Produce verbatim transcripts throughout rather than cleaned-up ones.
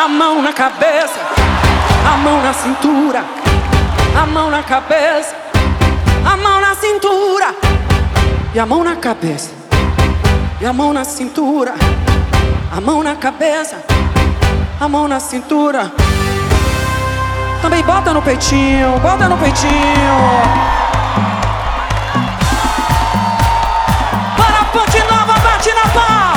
A mão na cabeça, a mão na cintura, a mão na cabeça, a mão na cintura, e a mão na cabeça, e a mão na cintura, a mão na cabeça, a mão na cintura. Também bota no peitinho, bota no peitinho. Para a Ponte Nova, bate na pau.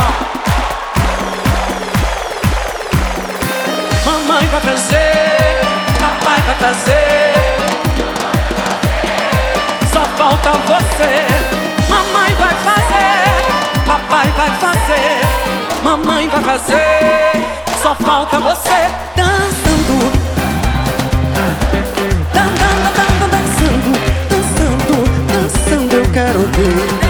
Mamãe vai fazer, papai vai fazer, só falta você. Mamãe vai fazer, papai vai fazer, mamãe vai fazer, só falta você. Dançando, dançando, dançando, dançando, eu quero ver.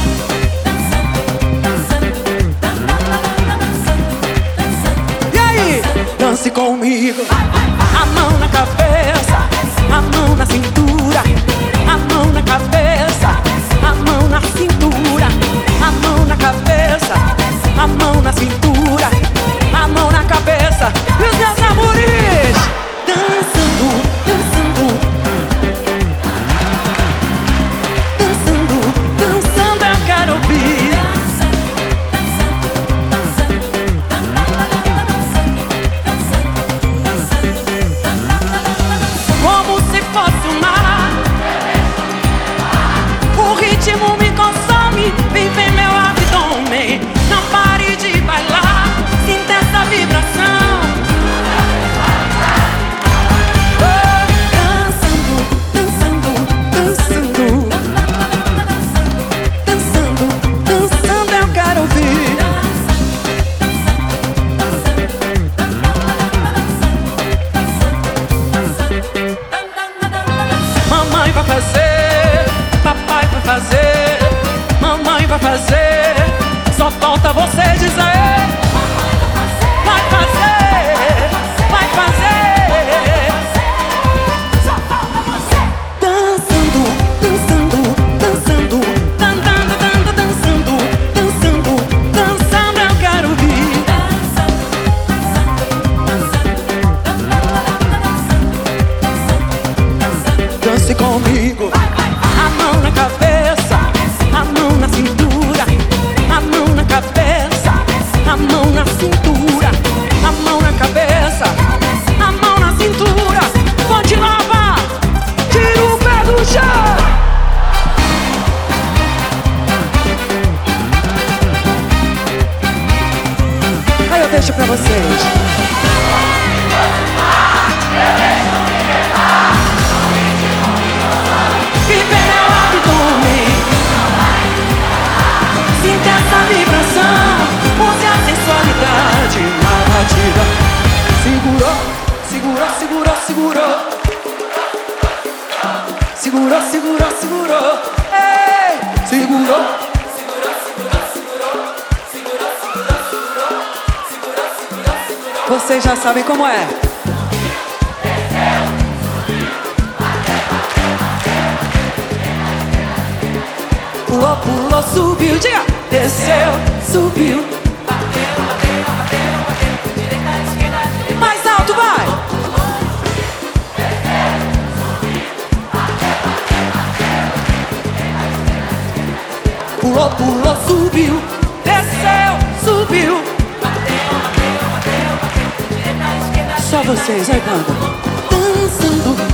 Dance comigo. A mão na cabeça, a mão na cintura, a mão na cabeça, a mão na cintura, a mão na cabeça, a mão na cintura, a mão na cabeça. E os meus amores dançando, dançando, dançando, dançando, eu quero ouvir. Como se fosse um mar, o ritmo me consome, vive em meu abdômen. Não pare de bailar, sinta essa vibração. Oh, dançando, dançando, dançando, dançando, dançando, eu quero ouvir. Mamãe vai fazer, papai vai fazer, mamãe vai fazer, só falta você dizer. Vai fazer, vai fazer, só falta você. Dançando, dançando, dançando, dançando, dançando, dançando, dançando, eu quero ouvir. Dance comigo. A mão na cabeça, a mão na cintura, a mão na cabeça, a mão na cintura, a mão na cabeça, a mão na cintura. Ponte Nova, tira o pé do chão. Aí eu deixo pra vocês. Vive meu abdômen, sinta essa vibração, use a sensualidade na batida. Segurou, segurou, segurou, segurou, segurou, segurou, segurou, ei, segurou, segurou, segurou, segurou, segurou, segurou, segurou, segurou, segurou, segurou. Vocês já sabem como é. Pulou, pulou, subiu, diga. Desceu, subiu. Bateu, bateu, bateu, bateu. Direita, esquerda, direita. Mais alto, vai. Pulou, pulou, subiu. Desceu, subiu. Bateu, bateu, bateu, bateu. Direita, esquerda. Só vocês, aí, banda. Dançando.